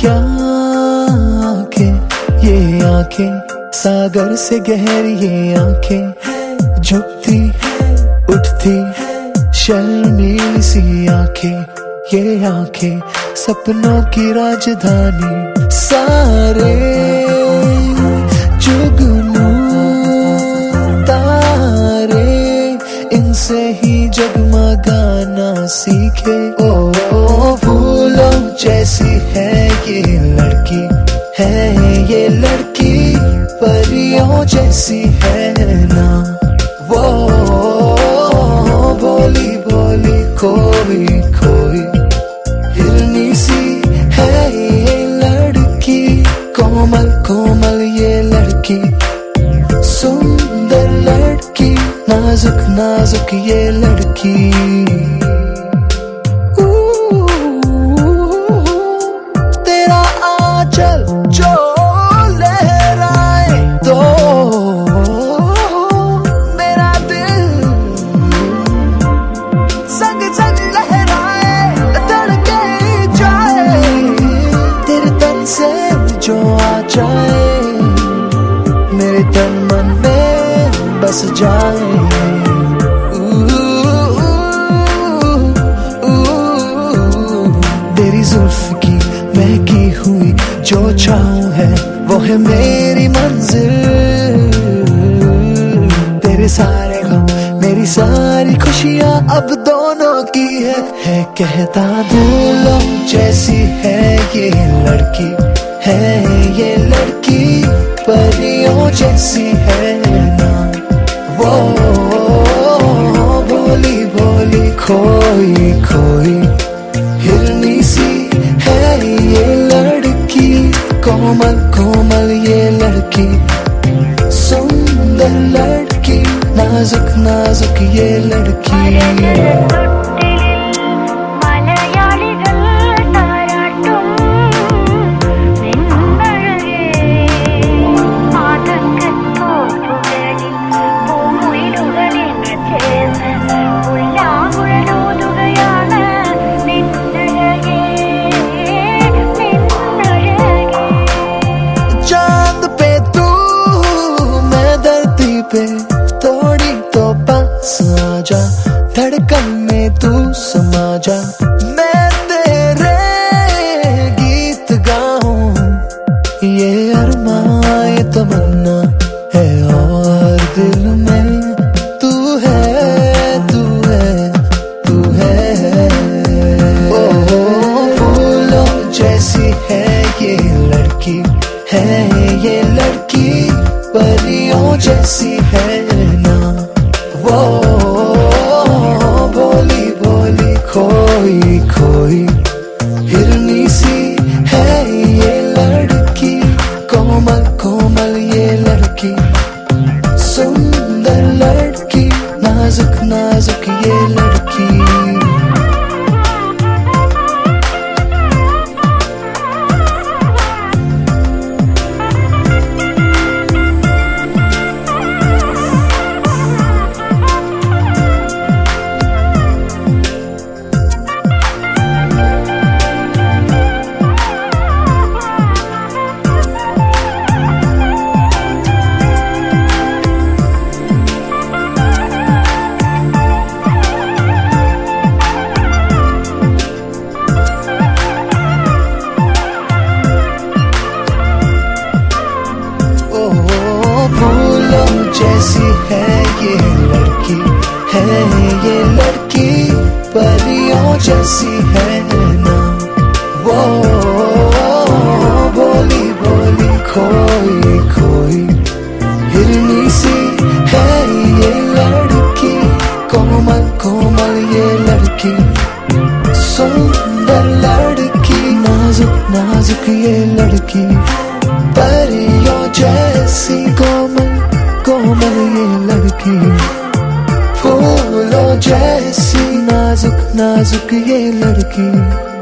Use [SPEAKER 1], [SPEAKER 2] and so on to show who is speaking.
[SPEAKER 1] क्या आंखें, ये आंखें सागर से गहरी, ये आंखें झुकती उठती शर्मीली सी आंखें, ये आंखें सपनों की राजधानी। सारे जुगनू तारे इनसे ही जगमगाना सीखे। ओ फूलों जैसी है ये लड़की, है ये लड़की परियों जैसी है ना। वो बोली बोली खोई खोई हिरनी सी है ये लड़की, कोमल कोमल ये लड़की, सुंदर लड़की, नाजुक नाजुक ये लड़की। तेरा आंचल जो लहराए तो मेरा दिल संग संग लहराए, धड़के जाए तेरे तन से जो आ जाए, मेरे तन मन में बस जाए। तेरी जुल्फ की महकी हुई जो छाँव है वो है मेरी मंजिल। तेरे सारे गम मेरी सारी खुशियाँ अब दोनों की है कहता दूल्हों जैसी है ये लड़की, है ये लड़की परियों जैसी है ना। वो बोली बोली खोई खोई हिरनी सी है ये लड़की, कोमल कोमल ये लड़की, सुंदर लड़की, नाजुक नाजुक ये लड़की। थोड़ी तो पास आजा, धड़कन में तू समा जा, मैं तेरे गीत गाऊं, ये अरमां ये तमन्ना है और दिल में तू है तू है तू है। ओ फूलों जैसी है ये लड़की, है ये लड़की परियों जैसी है ना। वो बोली बोली खोई खोई हिरनी सी है ये लड़की, कोमल कोमल ये लड़की, सुंदर लड़की, नाजुक नाजुक ये लड़की। जैसी है ये लड़की, है ये लड़की परियों जैसी है ना। वो बोली बोली खोई खोई हिरनी सी है ये लड़की, कोमल कोमल ये लड़की, सुंदर लड़की, नाजुक नाजुक ये लड़की, परियों जैसी कोमल कोमल ये लड़की, फूलों जैसी नाजुक नाजुक ये लड़की।